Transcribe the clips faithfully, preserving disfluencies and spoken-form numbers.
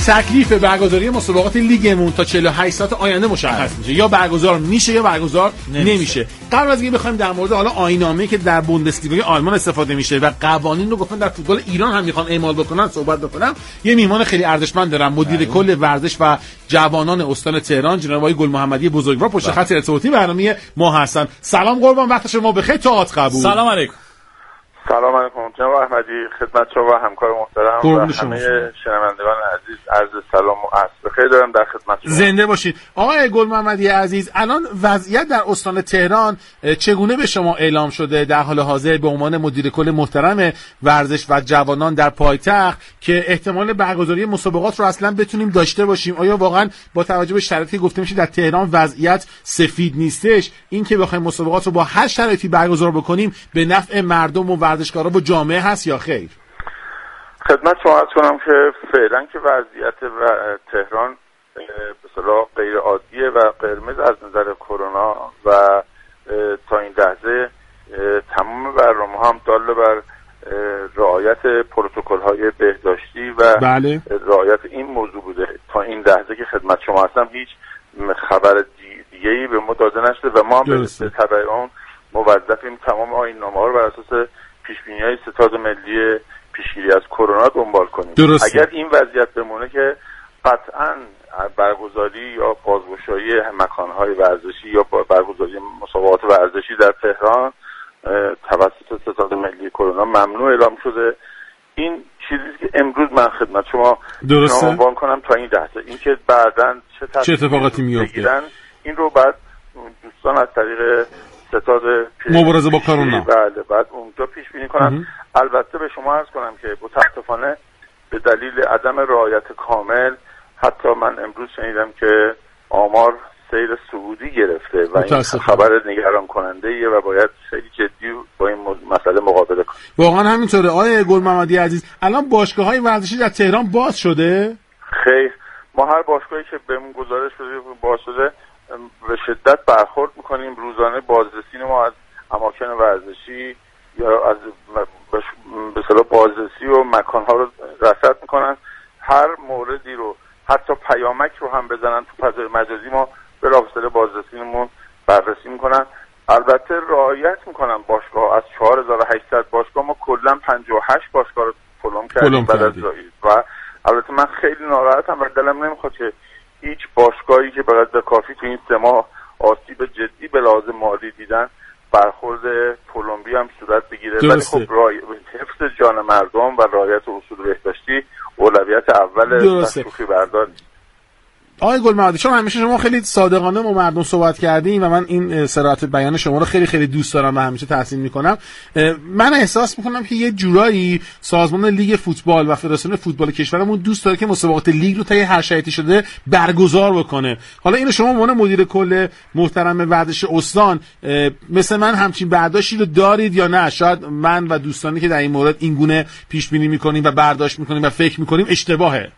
تکلیف برگزاری مسابقات لیگمون تا چهل و هشت ساعت آینده مشخص میشه. یا برگزار میشه یا برگزار نمیشه, نمیشه. قبل از اینکه بخوایم در مورد حالا آیین‌نامه‌ای که در بوندسلیگای آلمان استفاده میشه و قوانین رو گفتن در فوتبال ایران هم میخوان اعمال بکنن صحبت بکنم، یه میهمان خیلی ارزشمند دارم، مدیر کل ورزش و جوانان استان تهران جناب آقای گل محمدی بزرگوار پشت خط ارتباطی برنامه ما هستن. سلام قربان، وقت شما بخیر. تئاتر قبول. سلام علیکم. سلام علیکم جناب احمدی، خدمت شما و همکار محترم و همه شنوندگان عزیز عرض سلام و عرض بخیر دارم در خدمت شما. زنده باشید. آقای گل محمدی عزیز، الان وضعیت در استان تهران چگونه به شما اعلام شده در حال حاضر به عنوان مدیر کل محترم ورزش و جوانان در پایتخت که احتمال برگزاری مسابقات رو اصلا بتونیم داشته باشیم؟ آیا واقعا با توجه به شرایطی گفته میشه در تهران وضعیت سفید نیستش، این که بخوایم مسابقات رو با هر شرایطی برگزار بکنیم به نفع مردم و ورزشکارا و جامعه هست یا خیر؟ خدمت شما عرض کنم که فعلا که وضعیت و تهران به اصطلاح غیر عادیه و قرمز از نظر کرونا و تا این لحظه تمام برنامه هم دال بر رعایت پروتکل‌های بهداشتی و بله. رعایت این موضوع بوده. تا این لحظه که خدمت شما هستم هیچ خبر دیگه‌ای به ما داده نشده و ما به تبع اون موظفیم تمام آیین‌نامه‌ها رو بر اساس پیشبینی‌های ستاد ملی پیشگیری از کرونا دنبال کنیم. درسته. اگر این وضعیت بمونه که قطعاً برگزاری یا بازگشایی مکان‌های ورزشی یا برگزاری مسابقات ورزشی در تهران توسط ستاد ملی کرونا ممنوع اعلام شده. این چیزی که امروز من خدمت شما عنوان کنم تا این لحظه، اینکه بعداً چه, چه اتفاقاتی میفته این رو بعد دوستان از طریق ستاد مبارزه با کرونا بله بعد اونجا پیش بینی کنن. البته به شما عرض کنم که متاسفانه به دلیل عدم رعایت کامل حتی من امروز شنیدم که آمار سیر صعودی گرفته و این خبر نگران کننده ایه و باید خیلی جدی با این مسئله مقابله کنیم. واقعا همینطوره. آقای گل محمدی عزیز، الان باشگاه‌های ورزشی در تهران باز شده؟ خیر، ما هر باشگاهی که بهمون گزارش شده باز شده به شدت برخورد میکنیم. روزانه بازرسی ما از اماکن ورزشی یا از به اصطلاح بازرسی و مکانها رو رصد میکنن. هر موردی رو حتی پیامک رو هم بزنن تو فضای مجازی ما بلافاصله بازرسیمون بررسی میکنن. البته رعایت میکنن باشگاه. از چهار هزار و هشتصد باشگاه ما کلا پنجاه و هشت باشگاه رو پلم کردیم بعد از و البته من خیلی ناراحتم و دلم نمیخواد که هیچ باشگاهی که به قدر کافی تو این سه ماه آسیب جدی به لحاظ مالی دیدن برخورد پلمبی هم صورت بگیره. ولی خب رای... حفظ جان مردم و رعایت اصول بهداشتی اولویت اول شوخی بردار. آقای گل محمدی، شما همیشه شما خیلی صادقانه با مردم صحبت کردین و من این صراحت بیان شما رو خیلی خیلی دوست دارم و همیشه تحسین میکنم. من احساس میکنم که یه جورایی سازمان لیگ فوتبال و فدراسیون فوتبال کشورمون دوست داره که مسابقات لیگ رو تا هر شرایطی شده برگزار بکنه. حالا اینو شما به عنوان مدیر کل محترم ورزش استان مثل من همچین برداشتی رو دارید یا نه؟ شاید من و دوستانی که در این مورد این گونه پیش بینی میکنیم و برداشت میکنیم و فکر میکنیم اشتباهه.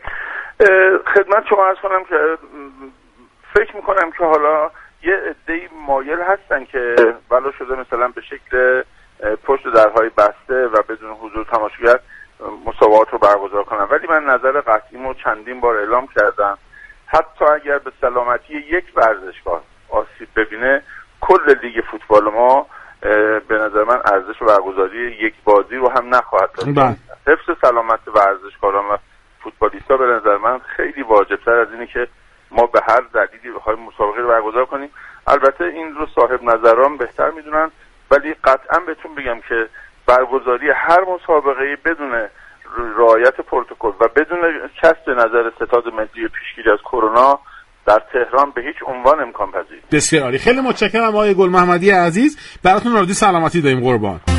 خدمت شما عرض کنم که فکر میکنم که حالا یه عده‌ای مایل هستن که ولو شده مثلا به شکل پشت درهای بسته و بدون حضور تماشاگر مسابقات رو برگزار کنن، ولی من نظر قطعیمو چندین بار اعلام کردم. حتی اگر به سلامتی یک ورزشگاه آسیب ببینه کل لیگ فوتبال ما به نظر من ارزش برگزاری یک بازی رو هم نخواهد داشت. حفظ سلامت ورزشکاران و فوتبالیستا به نظر من خیلی واجب‌تر از اینه که ما به هر دلیلی بخوایم مسابقه رو برگزار کنیم. البته این رو صاحب نظران بهتر میدونن، ولی قطعا بهتون بگم که برگزاری هر مسابقه‌ای بدون رعایت پروتکل و بدون کسب نظر ستاد ملی پیشگیری از کرونا در تهران به هیچ عنوان امکان پذیر. بسیار عالی. خیلی متشکرم آقای گل محمدی عزیز. براتون آرزوی سلامتی داریم قربان.